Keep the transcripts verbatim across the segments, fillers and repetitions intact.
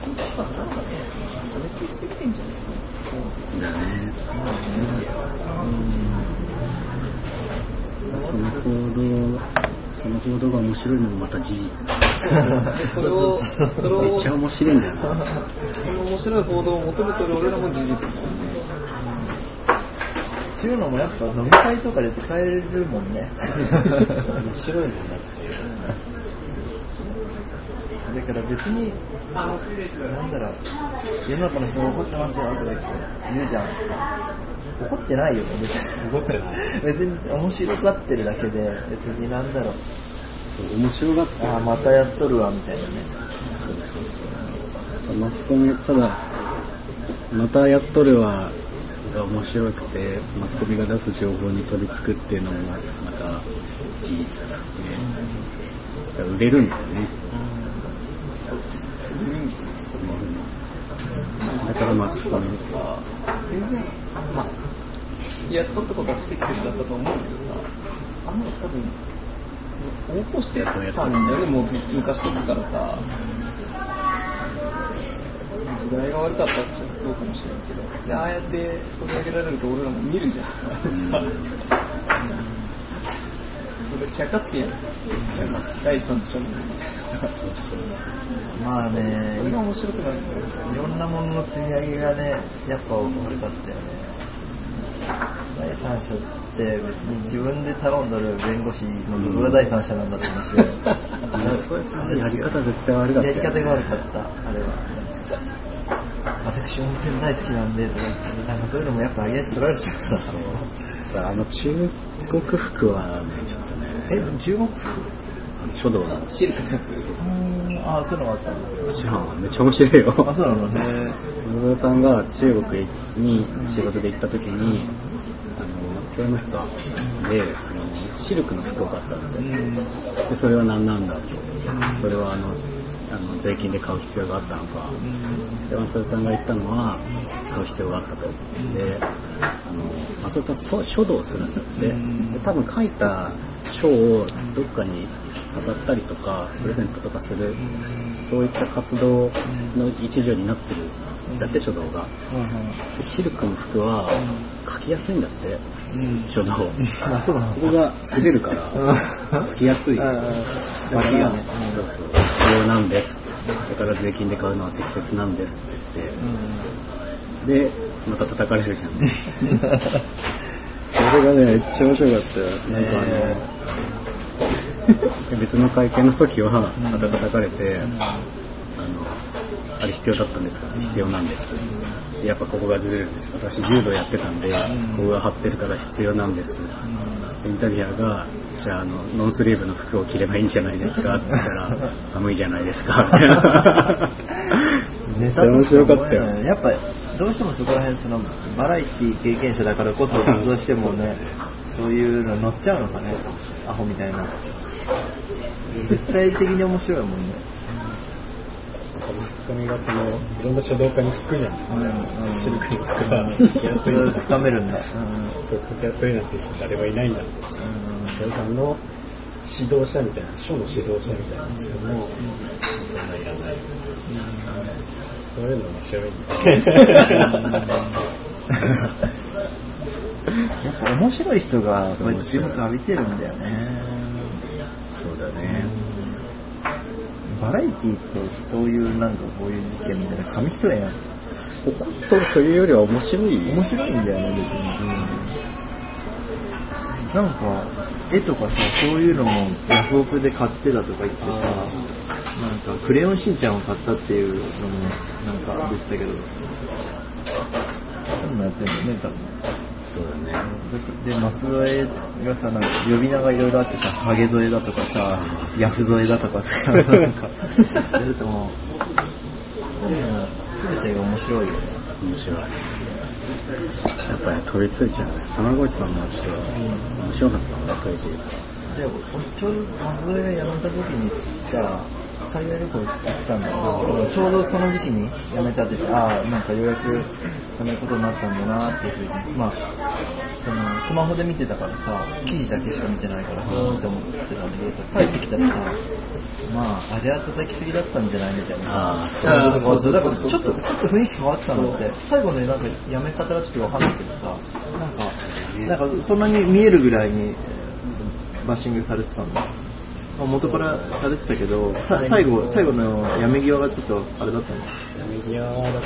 別に過ぎてんじゃないだね。その報道、その報道が面白いのもまた事実。 それを、それをめっちゃ面白いんだよな。 その面白い報道を求めてる俺らも事実。 そういうのもやっぱ飲み会とかで使えるもんね。 面白いもんだって。 だから別に、なんだろう、世の中の人が怒ってますよとか言うじゃん。怒ってないよね、別に。 怒ってない。 別に面白がってるだけで、別になんだろう。 そう面白がってる。 ああ、またやっとるわ、みたいなね。 そうそうそう。マスコミ、ただ、またやっとるわが面白くて、マスコミが出す情報に飛びつくっていうのもまた事実だからね。売れるんだよね。だからマスコミさ、 全然、まあ、やっとったことは不適切だったと思うけどさ、あんなの多分、横行してたんだよね、もう昔とかからさ。時代が悪かったってそうかもしれないけど、でああやって取り上げられると俺らも見るじゃん。さ、それ茶化すやん。第三者の。そうそうそう。 まあね、 それが面白くなる。 いろんなものの積み上げがね、やっぱ悪かったよね。第三者っつって別に自分で頼んどる弁護士のどこが第三者なんだって話で、 そうですね。やり方絶対悪かったよね。 やり方が悪かった、あれは。私温泉大好きなんでとか言って、なんかそういうのもやっぱ上げ足取られちゃうからさ。 あの中国服はね、ちょっとね。 え、中国服？ 書道のシルクのやつ。 ああ、そういうのがあったんだ。 師範はめっちゃ面白いよ。 あ、そうなのね。 野沢さんが中国に仕事で行った時に、あのその人であのシルクの服を買ったんで、でそれは何なんだと、それはあのあの税金で買う必要があったのか、で野沢さんが言ったのは買う必要があったと。で、あの野沢さん書道するんだって、で多分書いた書をどっかに飾ったりとかプレゼントとかする、そういった活動の一助になってるんだって、書道が。でシルクの服は描きやすいんだって、書道。 あ、そうなの。 ここが滑るから描きやすい。だから、そうそう、必要なんです。だから税金で買うのは適切なんですって言って、でまた叩かれるじゃん。それがねめっちゃ面白かったよ。なんかあの。別の会見の時はまた叩かれて、うん、あのあれ必要だったんですか、必要なんです、うん、やっぱここがずれるんです、私柔道やってたんで、うん、ここが張ってるから必要なんです、うん、インタビュアーがじゃあ、あのノンスリーブの服を着ればいいんじゃないですかって言ったら寒いじゃないですかってネタとして面白かったよ。 やっぱどうしてもそこら辺そのバラエティ経験者だからこそどうしてもねそういうの乗っちゃうのかね、アホみたいな。絶対的に面白いもんね。 マスコミがそのいろんな書道家に聞くじゃないですか。シルクの服は書きやすいんだ。 深めるんだ。 そう書きやすいなんて誰はいないんだって。それさんの指導者みたいな、書の指導者みたいな人もそんないらない。そういうの面白いんだ。 やっぱ面白い人がこうやって注目浴びてるんだよね。 そうだね。 バラエティってそういうなんかこういう事件みたいな紙一重やん。 怒っとるというよりは面白い。 面白いんだよね別に。うん、なんか絵とかさそういうのもヤフオクで買ってたとか言ってさ、なんかクレヨンしんちゃんを買ったっていうのもなんか出てたけど、そんなやってんだよね多分。 そうだね。 で、マス添えがさ、なんか呼び名がいろいろあってさ、ハゲ添えだとかさ、ヤフ添えだとかさ、なんか、やるともう、すべてが面白いよね。 面白い。やっぱり飛びついちゃうね。真越さんもちょっと面白かったんだ、当時。 で、ちょうどマス添えが辞めた時にさ、海外旅行行ってたんだけど、ちょうどその時期に辞めたって言って、ああ、なんかようやく辞めることになったんだなっていうふうに、まあ、 そのスマホで見てたからさ、記事だけしか見てないからふーんって思ってたんだけどさ、帰ってきたらさ、まああれは叩きすぎだったんじゃないみたいなあさ、だからちょっとちょっと雰囲気変わってたんだって。最後ねなんかやめ方がちょっとわかんないけどさ、なんかなんかそんなに見えるぐらいにバッシングされてたんだ。まあ、元からされてたけど、さ最後最後のやめ際がちょっとあれだったんだ。 やめ際だから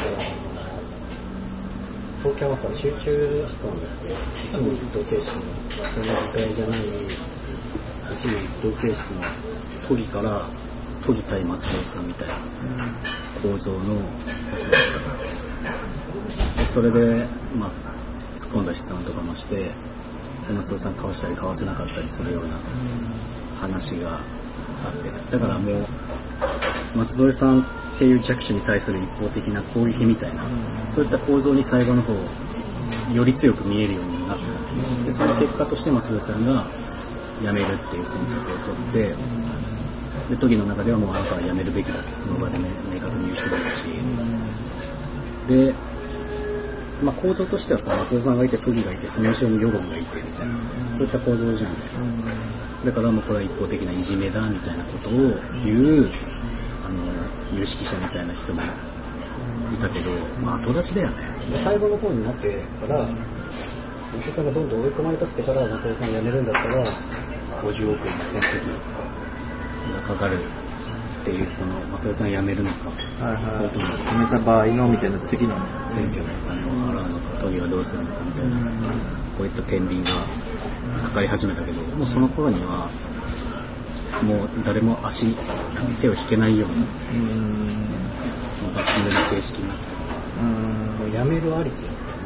東京はさ集中したんだって、いつも一等形式のその時代じゃない一年一等形式の都議から都議対松尾さんみたいな構造のやつだったで、それでまあ突っ込んだ質問とかもして松尾さんかわしたりかわせなかったりするような話があって、だからもう松添さんっていう弱者に対する一方的な攻撃みたいな、そういった構造に最後の方より強く見えるようになってたんで、でその結果として松添さんが辞めるっていう選択を取って、で都議の中ではもうあなたは辞めるべきだってその場で、ね、明確に言う人だったし、で、まあ、構造としてはさ松添さんがいて都議がいてその後ろに世論がいてみたいな、そういった構造じゃんね。だからもうこれは一方的ないじめだみたいなことを言うあの有識者みたいな人もいたけど、まあ後出しだよね。最後の方になってから松尾さんがどんどん追い込まれたしてから松尾さん辞めるんだったらごじゅうおくの選挙費がかかるっていうこの松尾さん辞めるのか、はいはい、それとも辞めた場合のみたいな次の選挙のお金を払うのか、都議はどうするのかみたいな、こういった天秤がかかり始めたけど、もうその頃にはもう誰も足手を引けないようなバッシングの形式になってたから、もうやめるありきだったよね、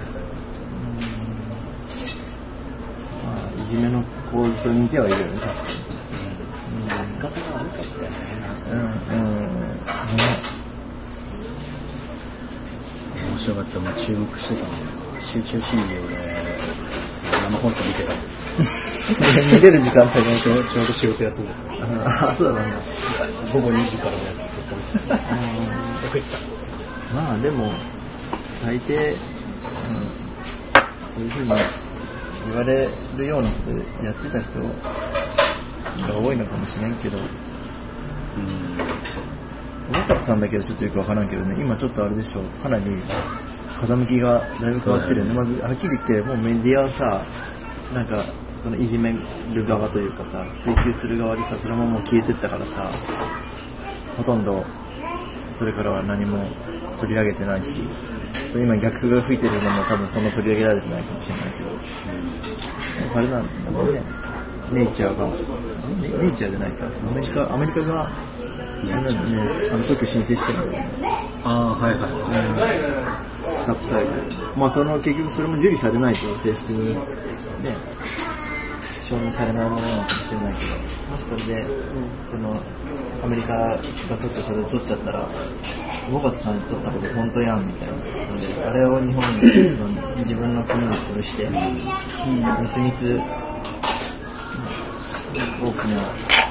それは。まあいじめの構図と似てはいるよね、確かに。 やり方が悪かったよね、 うんうんうん、 面白かった。もう注目してたの集中診療で生放送見てた。 見れる時間帯がちょうど仕事休んでた。あ、そうなんだ。 午後にじからのやつずっと見てた。よく言った。 まあでも大抵、うん、そういうふうに言われるようなことやってた人が多いのかもしれんけど、大方さんだけどちょっとよくわからんけどね、今ちょっとあれでしょ、かなり風向きがだいぶ変わってるよね。まずはっきり言ってもうメディアはさ、なんかそのいじめる側というかさ、追及する側でさ、そのままもう消えてったからさ、ほとんどそれからは何も取り上げてないし、今逆風が吹いてるのも多分その取り上げられてないかもしれないけど、あれなんだね、ネイチャーがネイチャーじゃないか、アメリカアメリカがね、あの特許申請してるんだよね。 ああ、はいはいはい。 スタップサイド。まあその結局それも受理されないと正式にね承認されないものなのかもしれないけど、もしそれで、うん、そのアメリカが特許それで取っちゃったら、ボガスさんに取ったこと本当やんみたいなので、あれを日本に自分の国に潰して、みすみす大きな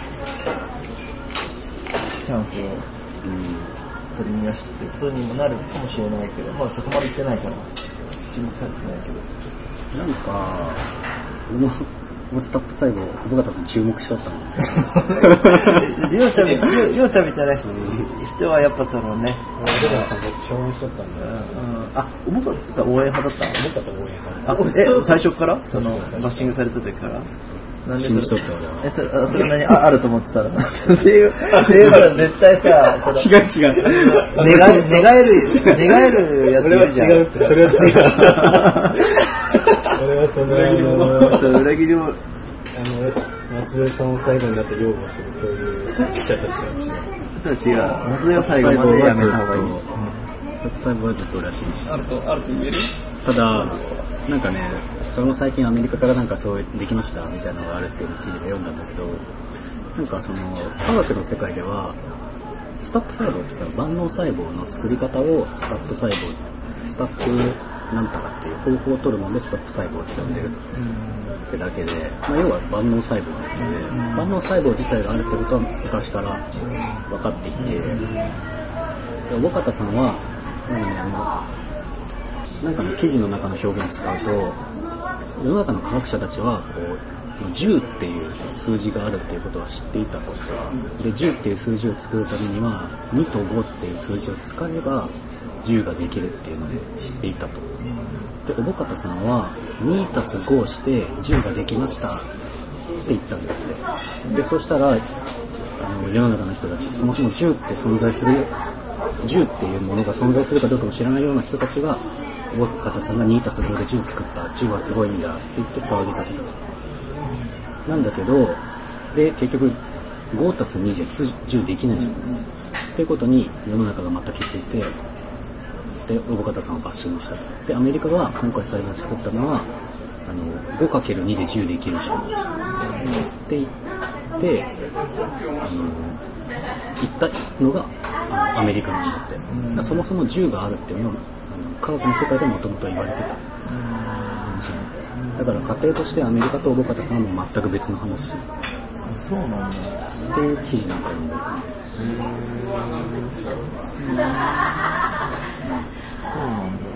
チャンスを取り乱すってことにもなるかもしれないけど、まあそこまで言ってないから注目されてないけど、 なんかもうスタップ最後尾形さん注目しとったのりょうちゃんりょうちゃんみたいな人はやっぱそのね、 尾形さんめっちゃ応援しとったんだよ。 あ、尾形応援派だったの？ 尾形応援派。 あ、え、最初からそのバッシングされた時から。 なんで信じとった俺は。 え、それ、それ何 あ, あると思ってたらっていう、っていうから絶対さ、 違う違う。 願え、願える、願えるやつ俺は違うって、それは違う。俺はその、あの、 裏切りを、 あの、松添さんを最後になって擁護する、そういう記者たちは違う。違う。松添は最後までやめた方がいい。 最後はずっとらしいし。 あると、あると言える？ ただ、なんかね、それも最近アメリカからなんかそうできましたみたいなのがあるっていう記事で読んだんだけど、なんかその科学の世界ではスタップ細胞ってさ、万能細胞の作り方をスタップ細胞、スタップなんたらっていう方法を取るのでスタップ細胞って呼んでるってだけで、まあ、要は万能細胞なので、万能細胞自体があるってことは昔から分かっていて、尾形さんはなんかね、あのなんかの記事の中の表現を使うと、 世の中の科学者たちはこうじゅうっていう数字があるっていうことは知っていたと。でじゅうっていう数字を作るためにはにとごっていう数字を使えばじゅうができるっていうので知っていたと。でおぼかたさんはにたすごをしてじゅうができましたって言ったんだって。でそうしたらあの世の中の人たち、そもそもじゅうって存在するじゅうっていうものが存在するかどうかも知らないような人たちがおぼかたさんがにたすごでじゅう作った、じゅうはすごいんだって言って騒ぎかけた。なんだけどで結局ごたすにじゃじゅうできないじゃん、うん、っていうことに世の中がまた気づいて、でおぼかたさんをバッシングした。でアメリカが今回最後に作ったのはあの ごかけるに でじゅうできるじゃん、うん、って言ってあの言ったのがあのアメリカなんだって、うん、そもそもじゅうがあるっていうのは科学の世界でもともと言われてた、うん、だから家庭としてアメリカとおぼかたさんはもう全く別の話。 そうなんだっていう記事なんか読んでる。 そうなんだ。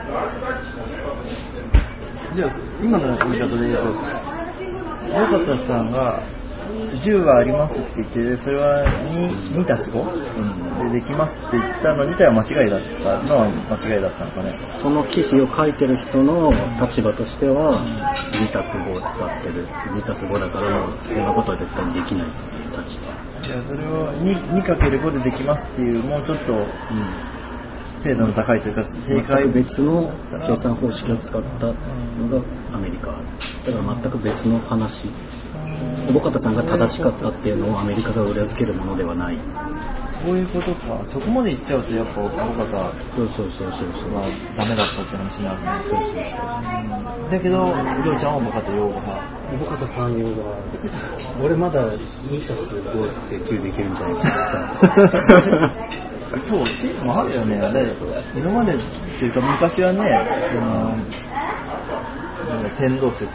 じゃあ今の言い方で言うと、おぼかたさんがじゅうがありますって言って、それは にたすご、うん、でできますって言ったの自体は間違いだったのは間違いだったのかね。 その記事を書いてる人の立場としては、にたすごを使ってる、にたすごだからもうそんなことは絶対にできないっていう立場。 じゃあそれを にかけるご でできますっていう、もうちょっと、うん、精度の高いというか正解別の計算方式を使ったのがアメリカだから全く別の話。おぼかたさんが正しかったっていうのをアメリカが裏付けるものではない。 そういうことか。そこまで言っちゃうとやっぱおぼかたそうそうそうそうはダメだったって話になるね。そうそうそう、うん、だけどりょうちゃんはおぼかた用語派。 おぼかたさん用語は俺まだにたすごってじゅうできるんじゃないかなそうっていうのもあるよね。今までっていうか昔はね、その天動説、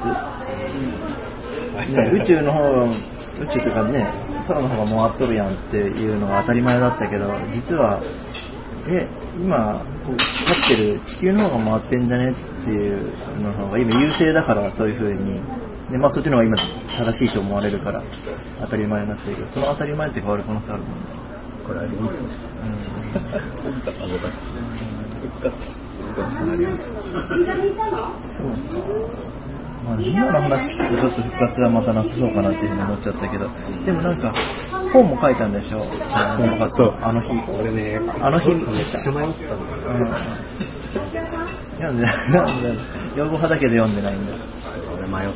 ね、宇宙の方宇宙というかね、空の方が回っとるやんっていうのが当たり前だったけど、実はえ今こう立ってる地球の方が回ってんじゃねっていうの方が今優勢だから、そういう風にで、まあそっちの方が今正しいと思われるから当たり前になってるけど、その当たり前って変わる可能性あるもんね。 これありますね。うん。復活。復活。復活あります。 そうか。まあ、今の話聞くとちょっと復活はまたなさそうかなっていうふうに思っちゃったけど、でもなんか本も書いたんでしょ。本も書く。そう。あの日。 俺ね、 あの日めっちゃ迷ったんだよ。うん。 読んでない。読んでない。用語派だけで読んでないんだ。 俺迷った。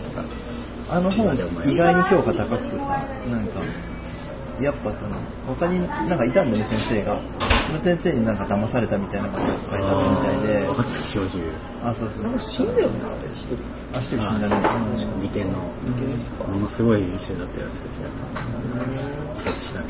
あの本意外に評価高くてさ、なんかやっぱその他になんかいたんだよね、先生が。その先生になんか騙されたみたいなことが書いてあったみたいで。 若槻教授。 あ、そうそう。 なんか死んだよね、あれ一人。 あ、一人死んだね。 理系のものすごい優秀だったやつでした。したね。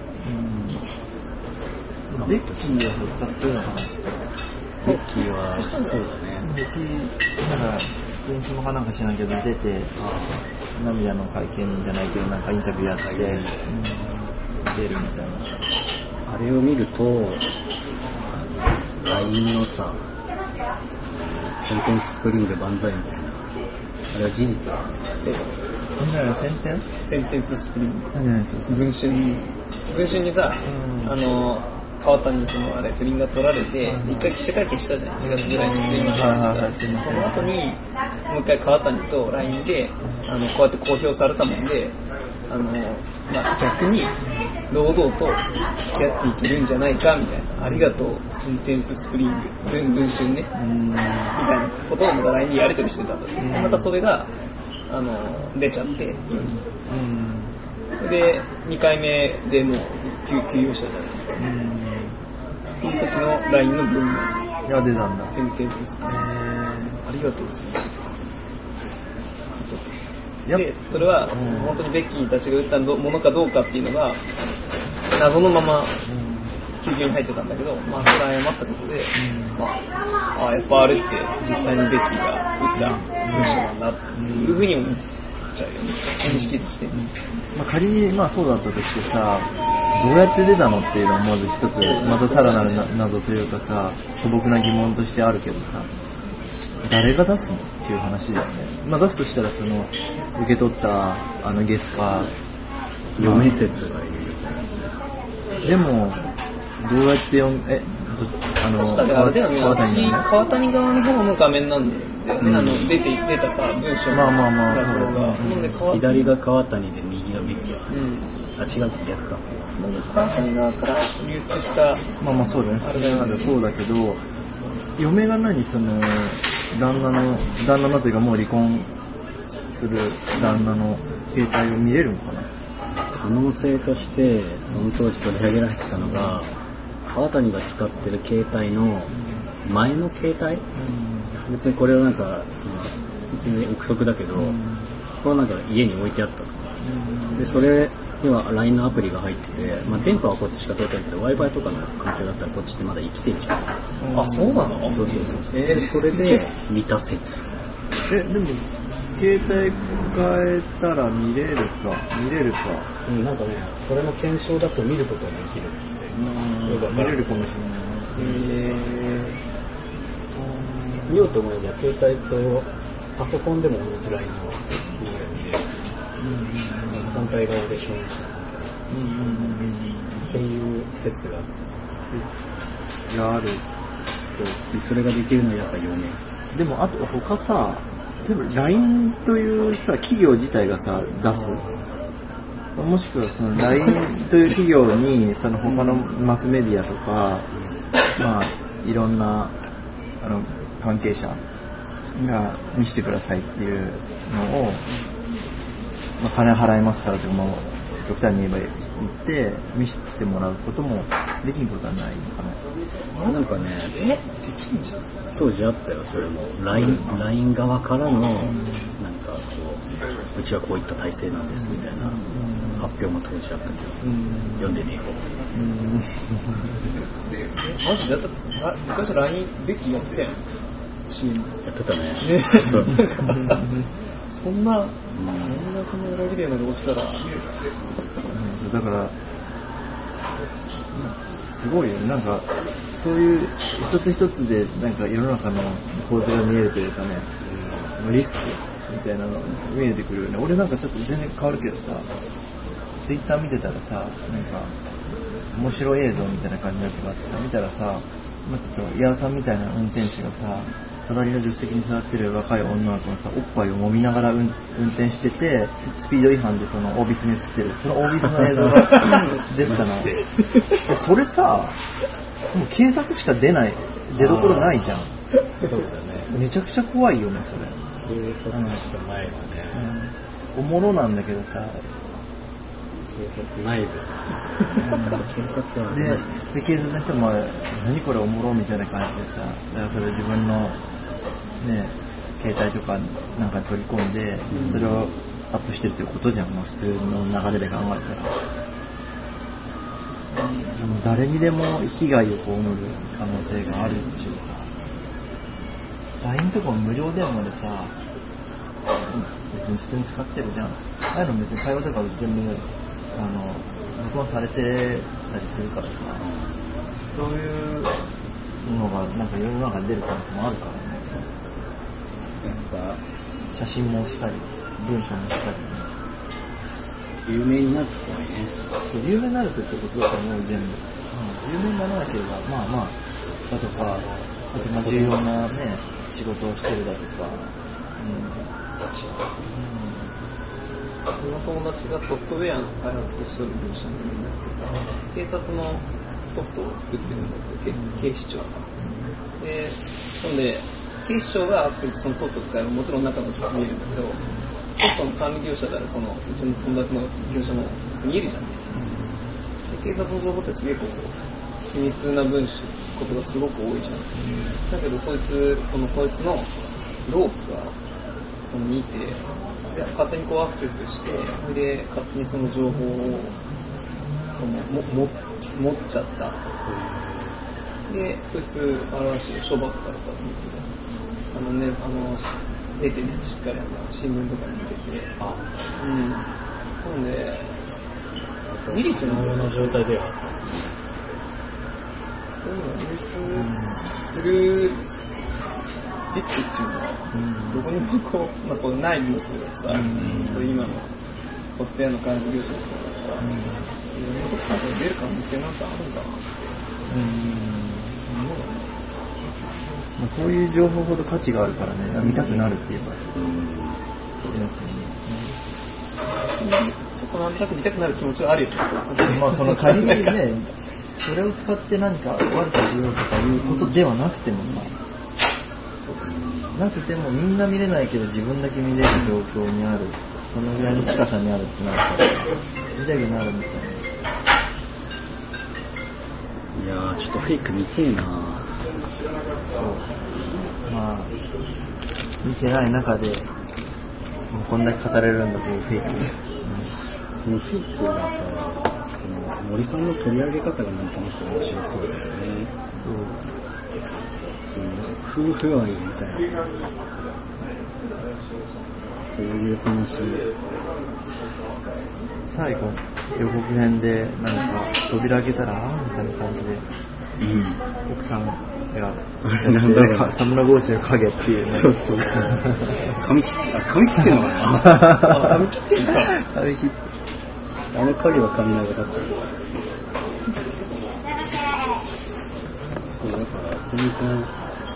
うん。ベッキーは復活するのかな。 ベッキーはそうだね。 ベッキーなんか電子もかなんかしないけど出て、涙の会見じゃないけどなんかインタビューやって、うん、出るみたいな。 あれを見ると ライン のさセンテンススプリング万歳みたいな、あれは事実だね。 何だセンテンセンテンススプリング。 何何それ。 文春に文春にさ、うん、あの川谷君のあれ不倫が取られて、うん、一回記者会見したじゃん、しがつぐらいにすいません。その後にもう一回川谷と ライン であのこうやって公表されたもんで、あの、まあ、逆に堂々と付き合っていけるんじゃないかみたいな、ありがとうセンテンススプリング文文春ねみたいなことをまた ライン でやり取りしてたんだけど、またそれがあの出ちゃって、うん、でにかいめでもう休養したじゃないですか。その時の ライン の文が出たんだ。 センテンススプリング、ありがとうセンテンスで、それは本当にベッキーたちが打ったものかどうかっていうのが謎のまま休憩に入ってたんだけど、まあそれは謝ったことで、まあ、あやっぱあれって実際にベッキーが打った文章なんだっていうふうに思っちゃうよね、認識として。 まあ、仮にまあそうだったとしてさ、どうやって出たのっていうのはまず一つまたさらなる謎というかさ、素朴な疑問としてあるけどさ、誰が出すの？ っていう話ですね。まあ出すとしたらその受け取ったあのゲスか嫁説がいる。でもどうやって読んえどあの確かにあれだよね、 川谷の川谷側の方の画面なんだよね、うん、あの出て出たさ文章のまあまあまあ画像が、うん、で川左が川谷で右がビッキー、 うん、 あ違う逆か。 川谷側から流出したまあまあそうだね。あれだそうだけど嫁が何その旦那の旦那のというかもう離婚する旦那の携帯を見れるのかな。 可能性としてその当時取り上げられてたのが川谷が使ってる携帯の前の携帯、うん、別にこれはなんか別に憶測だけど、うん、これはなんか家に置いてあったと、うん、でそれには ライン のアプリが入ってて、まあ、電波はこっちしか通ってないけど Wi-Fi とかの環境だったらこっちってまだ生きてるじゃん。 あ、そうなの？ そうそうそう、えー、それで見た説。 えでも携帯変えたら見れるか見れるか、 うん、なんかねそれの検証だと見ることができるって、 うん、見れるかもしれない。 えー、見ようと思えば携帯とパソコンでも同じラインが見れるんで、うん、反対側で承認したんだけど、うんうんうん、っていう説があると、それができるのはやっぱ嫁。 でもあと他さ、例えば ライン というさ企業自体がさ出す、もしくはその ライン という企業にその他のマスメディアとか、まあいろんなあの関係者が見せてくださいっていうのを、まあ、金払いますからとか、まあ、極端に言えば言って見せてもらうこともできんことはないのかな。 なんかね、 えできんじゃん。 当時あったよそれも ライン、ライン 側からのなんかこううちはこういった体制なんですみたいな発表も当時あったけど、読んでねえ方。マジだったって昔 ライン ベッキーやってたよ。シーンやってたね。 ねそうそんな、うん、そんなその裏切りなことしたら、 うん、だからすごいよね。なんかそういう一つ一つでなんか世の中の構図が見えるというかね、うん、リスクみたいなのが見えてくるよね。俺なんかちょっと全然変わるけどさ、ツイッター見てたらさ、なんか面白い映像みたいな感じのやつがあってさ、見たらさ、まあ、ちょっとヤーさんみたいな運転手がさ、隣の助手席に座ってる若い女の子がさ、おっぱいを揉みながら運転してて、スピード違反でそのオービスに映ってる、そのオービスの映像が出てたの。でそれさ、もう警察しか出ない、出どころないじゃん。 そうだね。 めちゃくちゃ怖いよね、それ。 警察しかないわね、 うん。おもろなんだけどさ、 警察内部。警察は、ね、 で、で警察の人も何これおもろみたいな感じでさ、だからそれ自分のね携帯とかなんか取り込んで、うん、それをアップしてるってことじゃん、もう普通の流れで考えたら。でも誰にでも被害を被る可能性があるっていうさ、ライン とかも無料電話でさ、別に普通に使ってるじゃん。ああいうの別に会話とか全部あの録音されてたりするからさ、そういうのがなんか世の中に出る可能性もあるからね。なんか写真もしかり、文章もしかり、ね。 有名になると怖いね。 そう、有名になるとってことだと思う、全部。うん、有名にならなければ、まあまあ、だとか、あとまあ重要なね、仕事をしてるだとか、うん。 僕の友達がソフトウェアの開発をしてる部署になってさ、警察のソフトを作ってるんだけど、警視庁が。で、ほんで、警視庁がそのソフトを使えばもちろん中の人見えるんだけど、ソフトの管理業者であるそのうちの友達の業者も見えるじゃん。で警察の情報ってすげえこう秘密な文章ことがすごく多いじゃん。だけどそいつそのそいつのロープが見て、で勝手にこうアクセスして、で勝手にその情報をそのもも持っちゃった。でそいつあらしい処罰されたっていうあのねあの出てねしっかりあの新聞とかに出てて、あ、うん、なんでミリチのような状態ではそういうのを流出するティストっていうのは、うん、どこにもこう、まあそうない要素がさ、うん、そういう今のソフトウェアの管理業者もそうだしさ、うん、いろんなとこから出る可能性なんかあるんだな。うん、 まあ、そういう情報ほど価値があるからね、見たくなるっていうか、 そこなんとなく見たくなる気持ちはあるよね。 まあその仮にね、それを使って何か悪さしようとかいうことではなくてもさ、なくてもみんな見れないけど自分だけ見れる状況にある、そのぐらいの近さにあるってなるから見たくなるみたいな。 いやーちょっとフェイク見てえな。そうまあ見てない中でこんだけ語れるんだというフェイク、うん、 そのフェイクがさ、その森さんの取り上げ方がなんとなく面白そうだよね。そう、その夫婦愛みたいな、そういう話。 最後予告編でなんか扉開けたらあーみたいな感じで、うん、奥さんがなんだろうサムラゴーチの影っていうね。 そうそう髪切ってあ髪切ってんのかな髪切ってんか髪切ってあの影は髪長かった。そうだから全然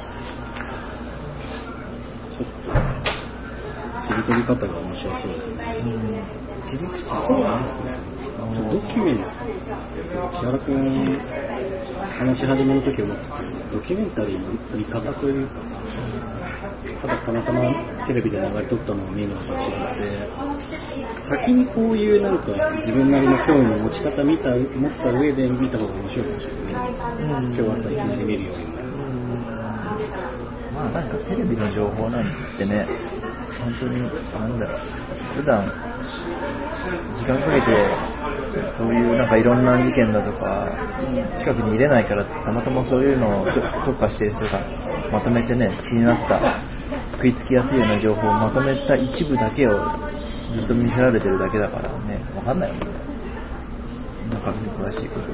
ちょっと切り取り方が面白そうだよね。うん切り口はドキュメンタ木原君話し始めの時思ってたけど、ドキュメンタリーの撮り方というかさ、ただたまたまテレビで流れ撮ったのを見るのと違って先にこういうなんか自分なりの興味の持ち方見た持ってた上で見た方が面白いかもしれない、うん、今日朝いきなり見るよりも、うん、 まあなんかテレビの情報なんてね本当になんだろう普段時間かけてそういうなんかいろんな事件だとか近くに入れないからたまたまそういうのを特化している人がまとめてね気になった食いつきやすいような情報をまとめた一部だけをずっと見せられてるだけだからね分かんないよね中身に詳しいこと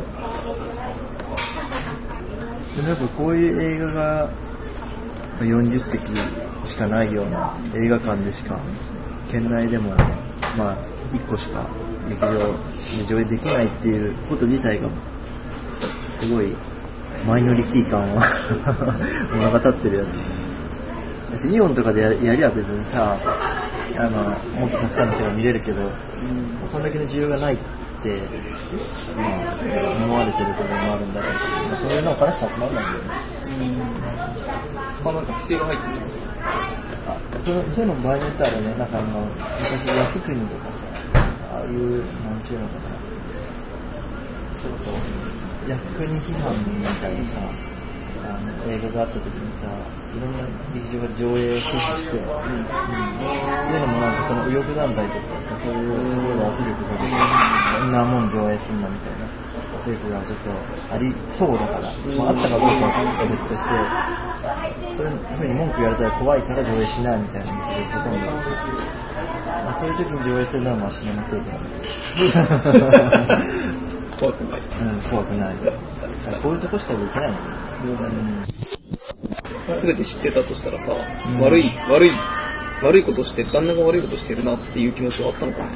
でもやっぱこういう映画がよんじゅっせきしかないような映画館でしか県内でもまあいっこしか劇場で上映できないっていうこと自体がすごいマイノリティ感を物語ってるよね。イオンとかで や, やりゃ別にさあのもっとたくさんの人が見れるけど、うん、そんだけの需要がないって、まあ、思われてる部分もあるんだろうし、まあ、そういうのお金しか集まらないんだよね。 うん、なんか規制が入ってるあ そ, そういうのも場合によってあるね。なんかあの昔靖国とかさああいうなんちゅうのかなちょっと靖国批判みたいなさあの映画があった時にさいろんな劇場が上映を拒否して、うんうん、っていうのもなんかその右翼団体とかさそういうところの圧力が出てこんなもん上映すんなみたいな圧力がちょっとありそうだから、まあ、あったかどうかは別としてそういうふうに文句言われたら怖いから上映しないみたいなことでほとんど、まあ、そういう時に上映するのはまあシネマテイクなんで怖くない、 うん、怖くないこういうとこしかできないんだよ、 うん、全て知ってたとしたらさ、うん、悪い悪い悪いことして旦那が悪いことしてるなっていう気持ちはあったのかな。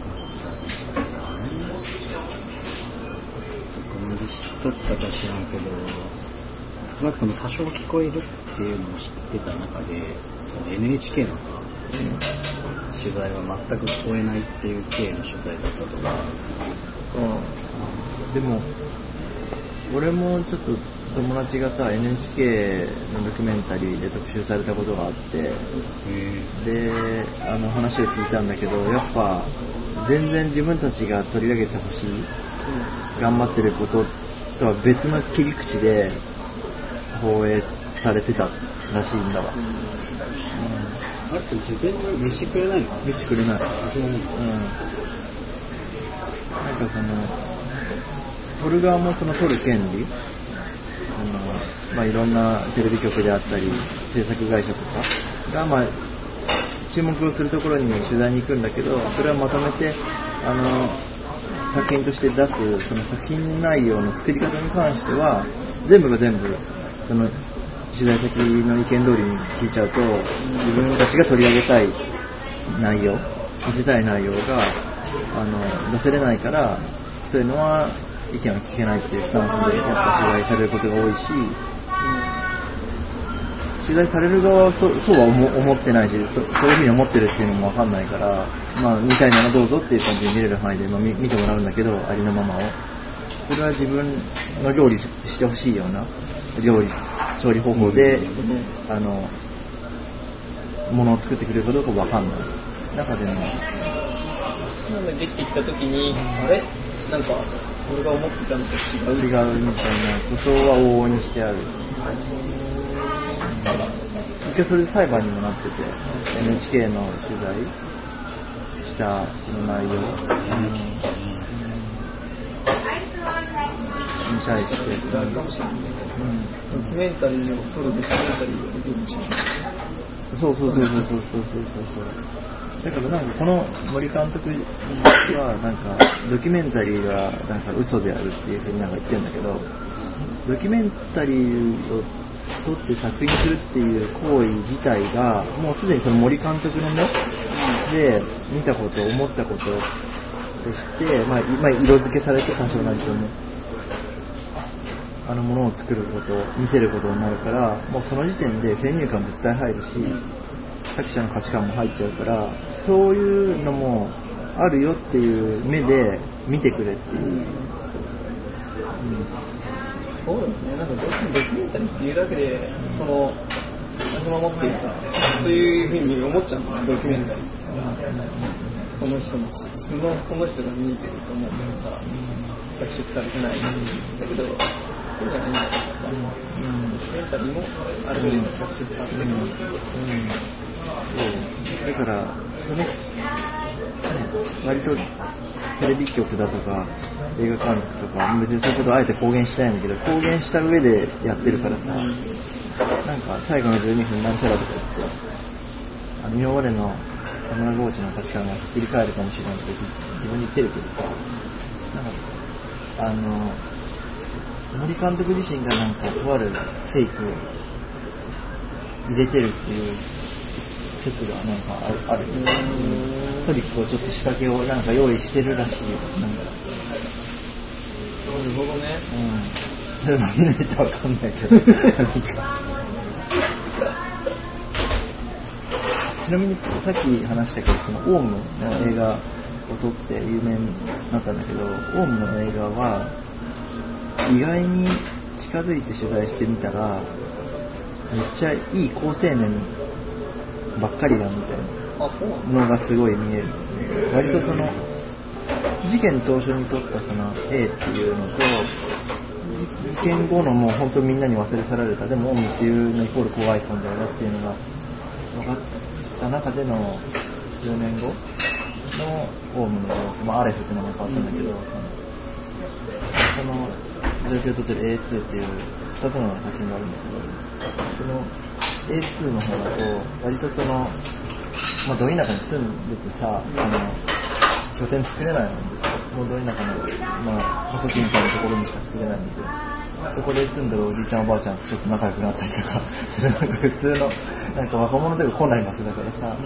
知っとったか知らんけど少なくとも多少聞こえるっていうのを知ってた中で エヌエイチケー のさ、うん、取材は全く聞こえないっていう系の取材だったとか、 うん、でも俺もちょっと友達がさ エヌエイチケー のドキュメンタリーで特集されたことがあってであの話を聞いたんだけどやっぱ全然自分たちが取り上げてほしい、うん、頑張ってることとは別の切り口で放映されてたらしいんだわ、うん、 あれって自分に飯くれないの？ 飯くれない、うん、なんかその撮る側もその撮る権利あの、まあ、いろんなテレビ局であったり制作会社とかが、まあ、注目をするところに取材に行くんだけどそれをまとめてあの作品として出すその作品内容の作り方に関しては全部が全部その取取材先の意見通りに聞いちゃうと、自分たちが取り上げたい内容、見せたい内容があの出せれないから、そういうのは意見は聞けないっていうスタンスでやっぱ取材されることが多いし、取材される側は そ, そうは 思, 思ってないし そ, そういうふうに思ってるっていうのも分かんないから、まあ、見たいならどうぞっていう感じで見れる範囲で、まあ、見, 見てもらうんだけど、ありのままをそれは自分の料理してほしいような料理調理方法で、うん、あのものを作ってくれるかどうか分かんない中でのなんでできてきた時に、うん、あれなんか俺が思ってたのと違う違うみたいなことは往々にしてある。一回それで裁判にもなってて、エヌエイチケー の取材したその内容、うん、に対して、 あるかもしれない、うん、ドキュメンタリーを撮るドキュメンタリーをできるかもしれない。 そうそうそうそうそうそうそうそう。だからなんかこの森監督はなんかドキュメンタリーがなんか嘘であるっていうふうになんか言ってるんだけど、ドキュメンタリーを撮って作品するっていう行為自体がもうすでにその森監督の目で見たこと思ったこととして、まあ、まあ色付けされて多少なりとねあのものを作ること見せることになるから、もうその時点で先入観絶対入るし作者の価値観も入っちゃうから、そういうのもあるよっていう目で見てくれっていう、うんそうですね、なんかどうしてもドキュメンタリーっていうだけで、その、そのままっていうさ、そういうふうに思っちゃうの、ドキュメンタリーってさ、その人の素の、その人が見えてると思うけどさ、脚色されてない。だけど、そうじゃないんだよ、うん、ドキュメンタリーもある程度脚色されてる。うんうん、 そうだから、その、割とテレビ局だとか、映画監督とか別にそういうことをあえて公言したいんだけど、公言した上でやってるからさ、なんか最後のじゅうにふんなんちゃらとか言って、あの今までの田村ゴーチの価値観が切り替えるかもしれないって自分に言ってるけどさ、なんかあの森監督自身がなんかとあるフェイクを入れてるっていう説がなんかある。トリックをちょっと仕掛けをなんか用意してるらしいよ。なんかなるほどね。 うん。それも見ないとわかんないけど。ちなみにさっき話したけど、そのオウムの映画を撮って有名になったんだけど、オウムの映画は意外に近づいて取材してみたら、めっちゃいい好青年ばっかりだみたいなのがすごい見えるんですね。割とその事件当初に撮ったその A っていうのと事件後のもう本当みんなに忘れ去られたでもオウムっていうのイコール怖い存在だっていうのが分かった中での数年後のオウムの、まあ、アレフって名前変わったんだけど、うん、その状況を撮ってる エーツー っていうふたつの作品があるんだけど、その エーツー の方だと割とその、まあ、ど田舎に住んでてさ、あの拠点作れないんですよ。もうど田舎の、まあ、過疎地みたいなところにしか作れないんで、そこで住んでるおじいちゃんおばあちゃんとちょっと仲良くなったりとかそれなんか普通のなんか若者とか来ない場所だからさ、うん、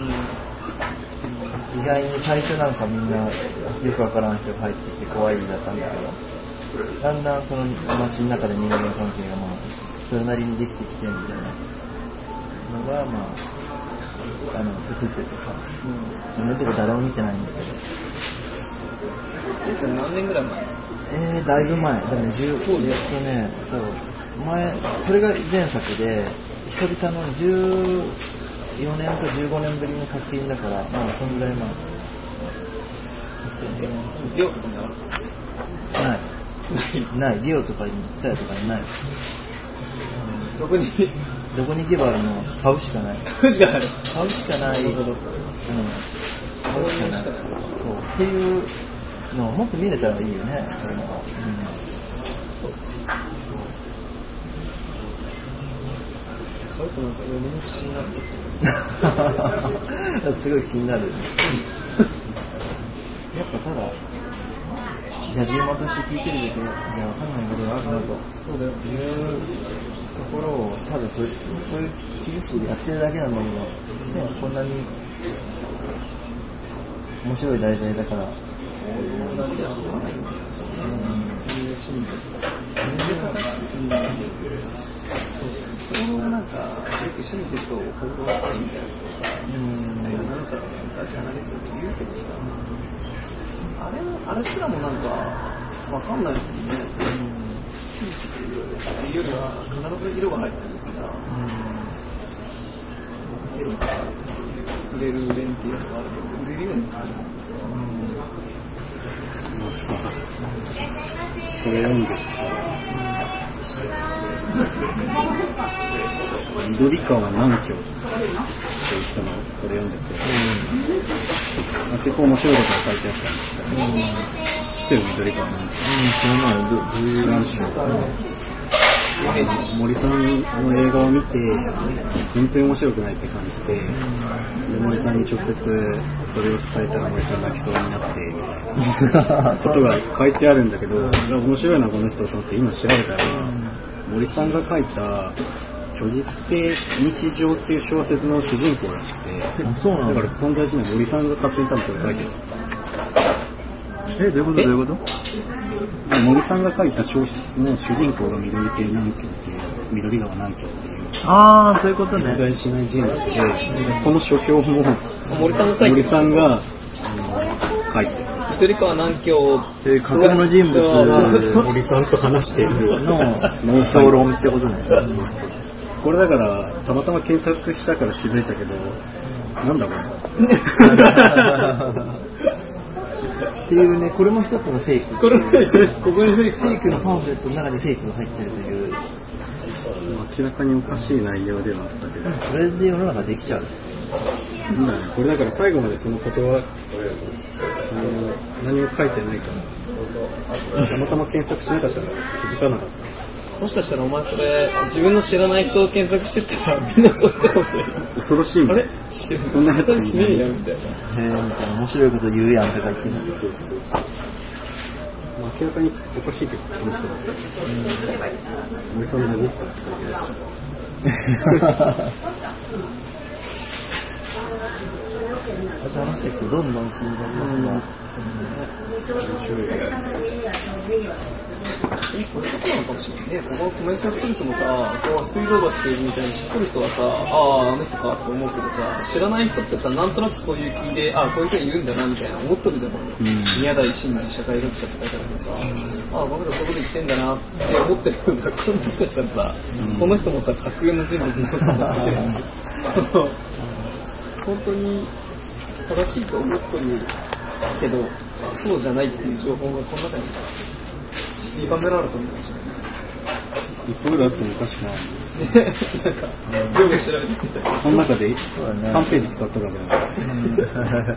意外に最初なんかみんなよくわからん人が入ってきて怖いだったんだけど、だんだんその街の中で人間関係がまあそれなりにできてきてみたいなのがまああの映っててさ、うん、そんなとこ誰も見てないんだけど。 それ何年ぐらい前？ えー、だいぶ前。でもじゅう、えっとね、そう。前、それが前作で、久々のじゅうよねんかじゅうごねんぶりの作品だから、まあ、そんぐらい前。 リオとかにある？ ない。ない。リオとかに、ツタヤとかにない。 どこに？ どこに行けばあるの？買うしかない。 買うしかない。 買うしかない。うん。買うしかない。そう。っていう、のもっと見れたらいいよね、そういうのが。そう。 あとなんかよねん不思議なんですよ。 すごい気になる。やっぱただ、野じ馬として聞いてるだけでわかんないことがあるなと。 そうだよ。 いうところを多多分そういう切り口でやってるだけなんだけど、ね、こんなに面白い題材だから。 そうなんだよ。うん。嬉しいんですか。全然正しい。うん。そう。それもなんか、よく真実を報道したいみたいなことさ、うん。アナウンサーとかジャーナリストって言うけどさ、あれあれすらもなんか、わかんないもんね。うん。真実っていうよりは、必ず色が入ってるしさ、うん。色があってそういう、売れる売れんっていうのがあるけど、売れるように作るもんさ。 これ読んでてさ、緑川南京っていう人のこれ読んでて、うん、結構面白いことが書いてあったんだけど、うん、知ってる緑川南京。うん、知らない。どういうなんでしょう。森さんの映画を見て全然面白くないって感じで、で森さんに直接それを伝えたら森さん泣きそうになってみたいなことが書いてあるんだけど、面白いなこの人と思って今調べたら、森さんが書いた虚実的日常っていう小説の主人公らしくて、 そうなんだ。 だから存在しない森さんが勝手に多分これ書いてる。 え、どういうことどういうこと森さんが書いた小説の主人公が緑系南京っていう緑川南京っていう、 ああそういうことね、 実在しない人物で、この書評も森さんが書いて森さんがあの書いてる。 緑川南京っていう架空の人物森さんと話しているの評論ってことね。 これだからたまたま検索したから気づいたけど、なんだこれ。 っていうね、これも一つのフェイク。 これここにフェイク。 フェイクのパンフレットの中にフェイクが入ってるという。 明らかにおかしい内容ではあったけど。 それで世の中できちゃう。 なんだね、これだから最後までそのことは何も書いてないから、たまたま検索しなかったら気づかなかった。 もしかしたらお前それ自分の知らない人を検索してたらみんなそう言ったかもしれない。 恐ろしいんだ。 あれこんなやつしねえやみたいな。 へーみたいな面白いこと言うやんとか言ってるんですよ。 明らかにおかしいけどその人だって。森さん殴ったって書いてある。 話していくとどんどん気になりますが、 面白い。 え、そういうことなのかもしれないね。このコメントしてる人もさ、こう水道橋っているみたいに知ってる人はさ、ああ、あの人かって思うけどさ、知らない人ってさ、なんとなくそういう気で、ああ、こういう人いるんだなみたいな思っとるじゃん。宮台真司社会学者って書いてあるけどさ、ああ、僕らそういうこと言ってんだなって思ってるんだ。これもしかしたらさ、この人もさ、架空の人物になるかもしれない。本当に正しいと思っとるけど、そうじゃないっていう情報がこの中に散りばめられたのかもしれない。 いつぐらいあってもおかしくない。 ね、なんか、よく調べてみたい。 その中でさんページ使っただけだから。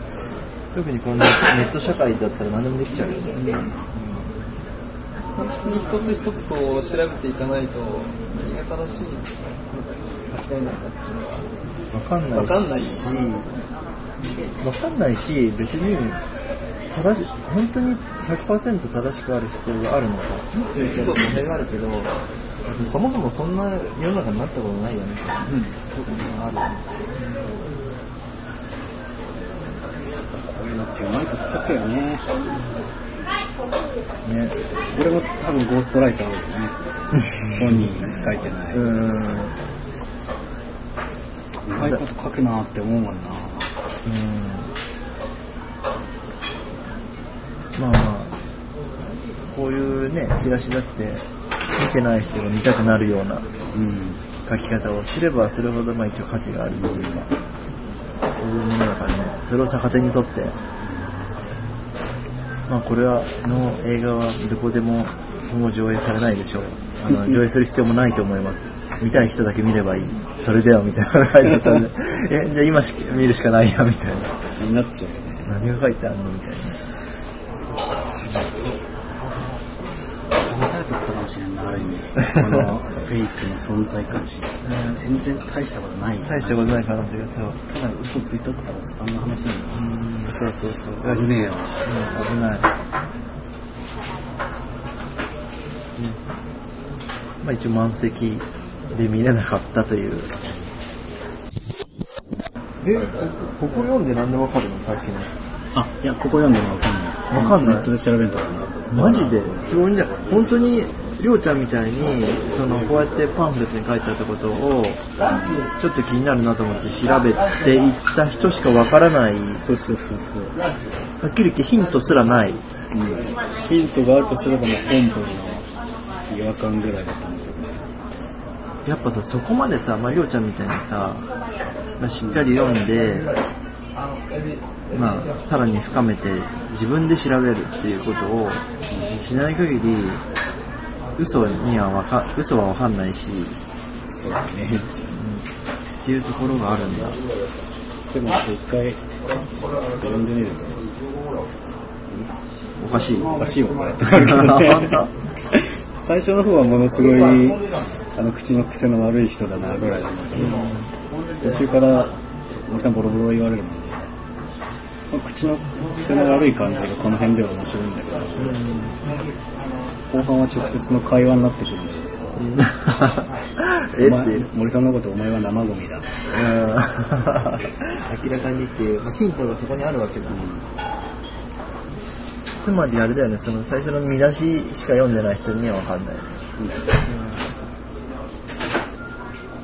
特にこのネット社会だったら何でもできちゃうよね。うん、 本当に一つ一つこう調べていかないと何が正しいのか間違いないかっていうのは分かんないし、 分かんないし、 分かんないし、別に正し本当に ひゃくパーセント 正しくある必要があるのかっていう問題があるけど、そもそもそんな世の中になったことないよね。うん、そういうのがあるよね。 こういうのってうまいこと書くよね。 ね、 俺も多分ゴーストライターだよね。本人書いてない。うん。うまいこと書くなって思うもんな。 うん。まあまあ、こういうね、チラシだって見てない人が見たくなるような、うん、書き方をすればするほどまあ一応価値があるというか、そういうものだからね、それを逆手にとって、まあこれはの映画はどこでも今後上映されないでしょう。あの上映する必要もないと思います。見たい人だけ見ればいい。それではみたいな書いてあったんで、えじゃあ今し見るしかないやみたいな。 になっちゃうよね。 何が書いてあるのみたいな。 騙されとったかもしれんない、ある意味。このフェイクの存在価値、うん、全然大したことない。 大したことない可能性がそう。 ただ嘘ついとったおっさんの話なんです。 うん、そうそうそう。 危ねえよ。 うん、危ない。まあ一応満席で見れなかったという。え、ここ読んでなんでわかるのさっきの。 あ、いや、ここ読んでもわかんない。 わかんない。 ネットで調べるとかな。 マジですごいんじゃん。本当に、りょうちゃんみたいに、その、こうやってパンフレットに書いてあったことを、ちょっと気になるなと思って調べていった人しかわからない。 そうそうそうそう。 はっきり言ってヒントすらない。うん、 ヒントがあるとすればもう本文の違和感ぐらいだったんだけど。やっぱさ、そこまでさ、まあ、りょうちゃんみたいにさ、まあ、しっかり読んで、まあ、さらに深めて自分で調べるっていうことをしない限り、嘘にはわか、嘘はわかんないし、 そうですね、うん、 っていうところがあるんだ。 でも一回読んでみるとおかしいおかしいよこれってなるけどね最初の方はものすごいあの口の癖の悪い人だなぐらいなんだけど、途中から森さんボロボロ言われるもんね。口の癖の悪い感じがこの辺では面白いんだけど、後半は直接の会話になってくるんですよ。えって森さんのことお前は生ゴミだ。 明らかにっていう、まあ、ヒントがそこにあるわけだ。うん、つまりあれだよね、その最初の見出ししか読んでない人には分かんない。うん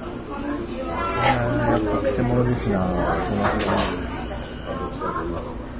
、やっぱ癖者ですな、この人。